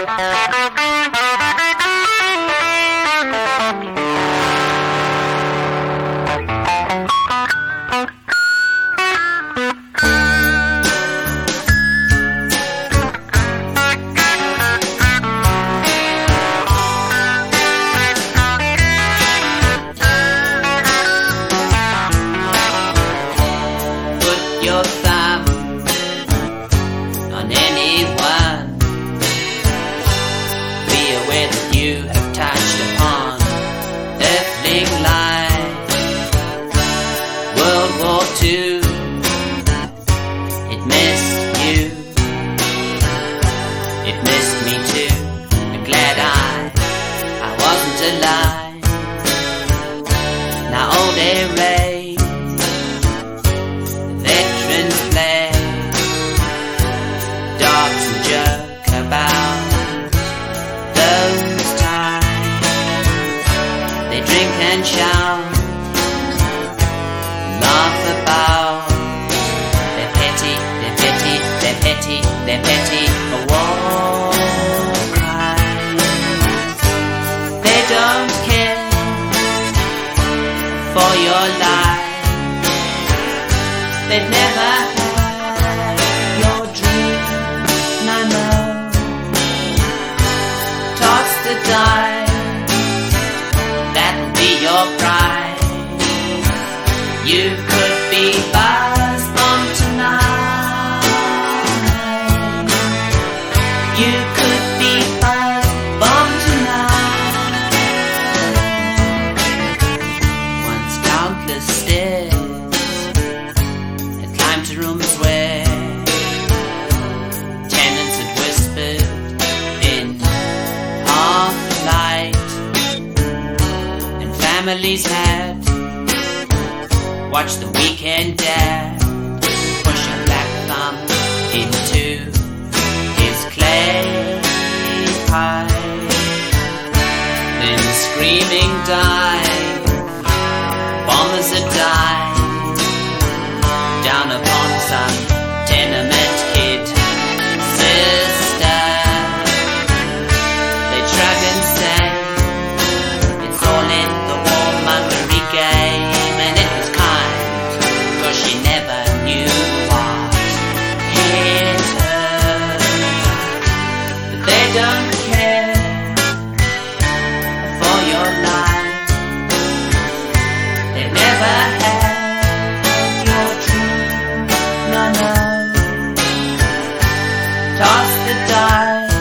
Your thumb on anyone. Be aware that you have touched upon earthling life. World War II, it missed you. It missed me too. I'm glad I wasn't alive. Now old Ray joke about those times. They drink and shout, laugh about their petty war crimes. They don't care for your life. They've never had your dream. Toss the die, that'll be your prize. You could be Buzz Bomb tonight. You could be Buzz Bomb tonight. Once countless stairs had climbed to rooms where tenants had whispered in half-light, and families had watched the weekend dad push a black thumb into his clay pipe. Then screaming died, bombers had died down upon some tenement kid sister. They shrug and say it's all in the warmongery game, and it was kind, 'cause she never knew what hit her. But they don't care for your life. They've never had your truth. No. Toss the die.